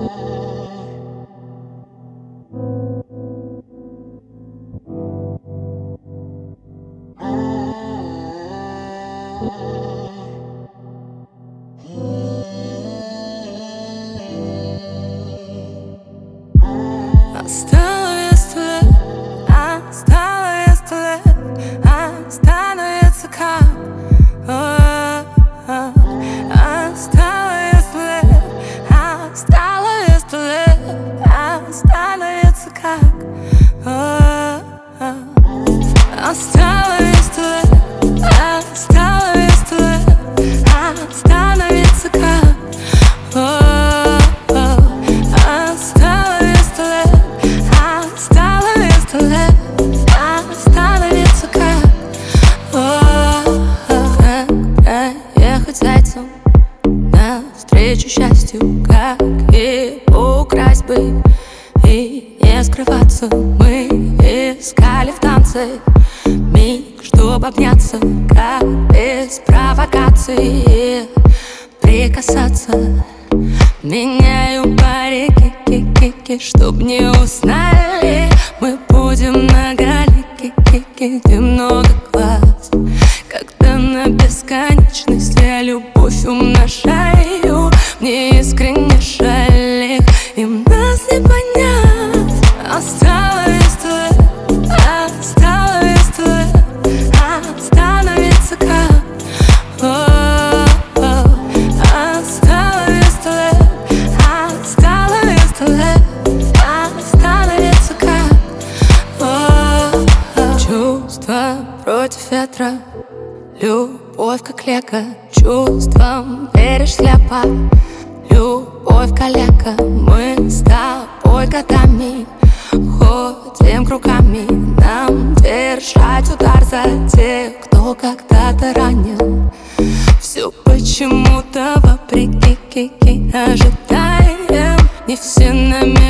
Осталось 100 лет, останется как осталось 100 лет, осталось 100 лет, останется как осталось 100 лет, осталось 100 лет, останется как осталось 100 лет, осталось 100 лет, останется как ехать зайцем навстречу счастью, как и украсть бы и не скрываться. Мы искали в танце миг, чтоб обняться, как без провокации прикасаться. Меняю парики, кики, чтоб не узнали. Мы будем многолики, где много глаз. Когда на бесконечность я любовь умножаю, мне искренне жаль их, им нас не понять. Осталось 100 лет, осталось 100 лет, остановится как осталось 100 лет, осталось 100 лет, остановится как чувство против ветра, любовь как лего, чувством веришь слепо, любовь калека. Мы с тобой годами ходим кругами, нам держать удар за тех, кто когда-то ранен. Все почему-то вопреки ожиданиям, не все нами